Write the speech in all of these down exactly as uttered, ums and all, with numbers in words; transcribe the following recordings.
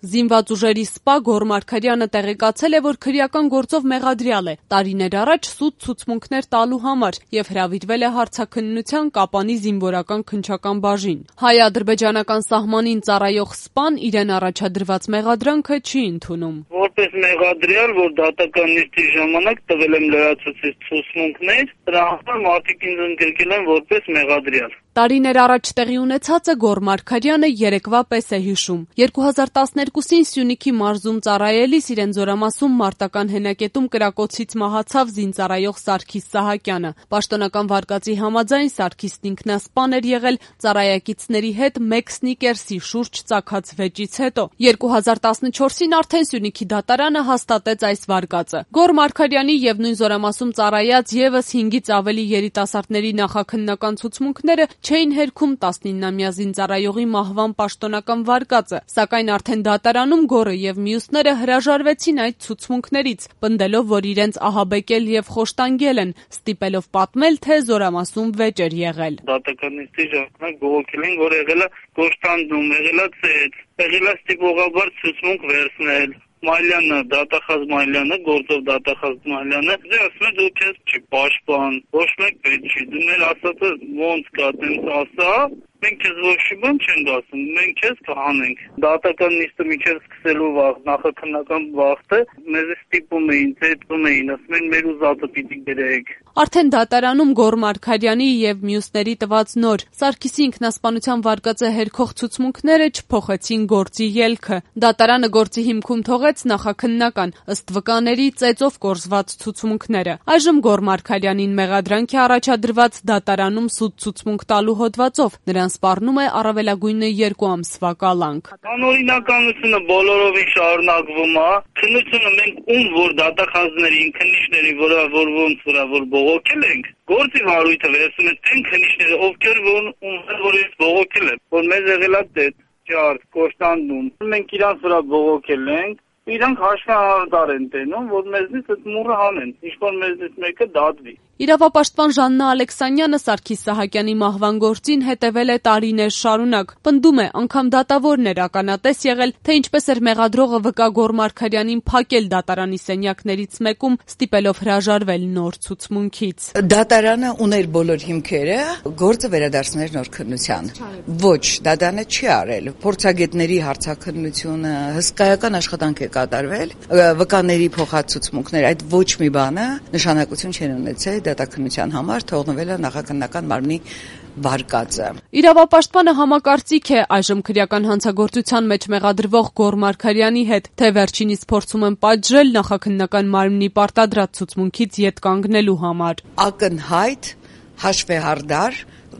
Զինված ուժերի սպա Գոռ Մարգարյանը տեղեկացել է, որ քրեական գործով մեղադրյալ է տարիներ առաջ սուտ ցուցմունքներ տալու համար եւ հրավիրվել է հարցաքննության Կապանի զինվորական քննչական բաժին։ Հայ-ադրբեջանական սահմանին ծառայող սպան իրեն առաջադրված մեղադրանքը չի ընդունում։ Որպես մեղադրյալ, որ դատական նիստի ժամանակ տվել եմ լրացուցիչ ցուցմունքներ, դրա համար մարդիկ ինձ ընդգրկել են որպես մեղադրյալ։ Տարիներ առաջ տեղի ունեցածը Գոռ Մարգարյանը երեկվա պես է հիշում։ երկու հազար տասներկուսին Սյունիքի մարզում ծառայելիս իրեն Զորամասում մարտական հենակետում կրակոցից մահացավ զինծառայող Սարգիս Սահակյանը։ Պաշտոնական վարկածի համաձայն Սարգիսն ինքնասպան էր եղել ծառայակիցների հետ մեկ սնիկերսի շուրջ ծագած վեճից հետո։ երկու հազար տասնչորսին արդեն Սյունիքի դատարանը հաստատեց այս վարկածը։ Գոռ Մարգարյանի եւ նույն Զորամասում ծառայած եւս հինգից ավելի երիտասարդների նախաքննական ցուցմունքները չէին հերքում տասնինամյա զինծառայողի մահվան պաշտոնական վարկածը, սակայն արդեն դատարանում Գոռը եւ մյուսները հրաժարվեցին այդ ցուցմունքներից, պնդելով, որ իրենց ահաբեկել եւ խոշտանգել են, ստիպելով պատմել, թե Զորամասում վեճ էր եղել։ Դատական նիստի ժամանակ բողոքել են, որ եղել է խոշտանգում, եղել է ծեծ, եղել է ստիպողաբար ցուցմունք վերցնել։ Մալյանը, դատախազ Մալյանը, գործով դատախազ Մալյանը, դե ասում է դու քեզ չի պաշտպան, ոչ մեկ պետք չի, դու մեր ասածը ոնց կա, տենց ասա, մենք քեզ ոչ մի բան չենք ասում, մենք քեզ կհանենք։ Դատական նիստը միջև սկսելու վաղ, նախաքննական վաղը մեզ ստիպում էին, ծեծում էին, ասում են մեր ուզածը պիտի գրեք։ Արդեն դատարանում Գոռ Մարգարյանի եւ մյուսների տված նոր Սարգիսի ինքնասպանության վարկածը հերքող ցուցմունքները չփոխեցին գործի ելքը։ Դատարանը գործի հիմքում թողեց նախաքննական ըստ վկաների ծեծով կորզված ցուցմունքները։ Այժմ Գոռ Մարգարյանին մեղադրանք է առաջադրված դատարանում սուտ ցուցմունք տալու հոդվածով։ Նրան սպառնում է առավելագույնը երկու ամսվա կալանք։ Անօրինականությունը բոլորովին շարունակվում է։ Քննությունը մենք ում որ դատախազներին, քննիչներին, որը որ ոնց վրա որ բողոքել ենք, գործի վարույթը վերցնում են այն քննիչները, ովքեր որ ում որ ես բողոքել եմ, որ մեզ եղել է դետ, ջարդ, կոշտանդում։ Մենք իրանց վրա բողոքել ենք, իրանք հաշվառդար են տենում, որ մեզնից այդ մուրը հանեն, ինչ-որ մեզնից մեկը դատվի։ Իրավապաշտպան Ժաննա Ալեքսանյանը Սարգիս Սահակյանի մահվան գործին հետևել է տարիներ շարունակ։ Պնդում է, անգամ դատավորն էր ականատես եղել, թե ինչպես էր մեղադրողը վկա Գոռ Մարգարյանին փակել դատարանի սենյակներից մեկում, ստիպելով հրաժարվել նոր ցուցմունքից։ Դատարանը ուներ բոլոր հիմքերը, գործը վերադարձնել նոր քննության։ Ոչ, դատարանը չի արել։ Փորձագետների հարցաքննությունը հսկայական աշխատանք է կատարվել, վկաների փոխացուցմունքներ, այդ ոչ մի բանը նշանակություն չեն ունեցել դատաքննության համար, թողնվել է նախաքննական մարմնի վարկածը։ Իրավապաշտպանը համակարծիք է այժմ քրեական հանցագործության մեջ մեղադրվող Գոռ Մարգարյանի հետ, թե վերջինիս փորձում են պատժել նախաքննական մարմնի պարտադրած ցուցմունքից ետ կանգնելու համար։ Ակնհայտ հաշվեհարդար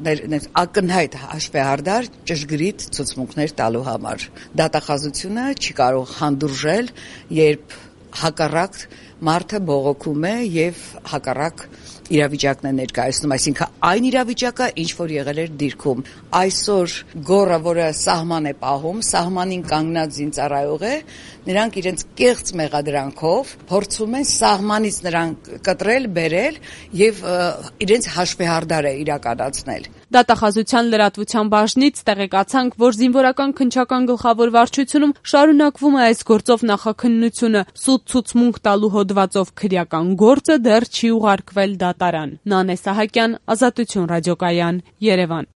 ակնհայտ հաշվեհարդար ճշգրիտ ցուցմունքներ տալու համար։ Դատախազությունը չի կարող հանդուրժել, երբ հակառակ մարդը բողոքում է եւ հակառակ իրավիճակն է ներկայացնում, այսինքն այն իրավիճակը, ինչ որ եղել էր դիրքում։ Այսօր Գոռը, որը սահման է պահում, սահմանին կանգնած զինծառայող է, նրանք իրենց կեղծ մեղադրանքով փորձում են սահմանից նրան կտրել, բերել եւ իրենց հաշվեհարդար է իրականացնել։ Դատախազության լրատվության բաժնից տեղեկացանք, որ զինվորական քննչական գլխավոր վարչությունում շարունակվում է այս գործով նախաքննությունը, սուտ ցուցմունք տալու հոդվածով քրեական գործը դեռ չի ուղարկվել դատարան։ Նանե Սահակյան, Ազատություն ռադիոկայան, Երևան։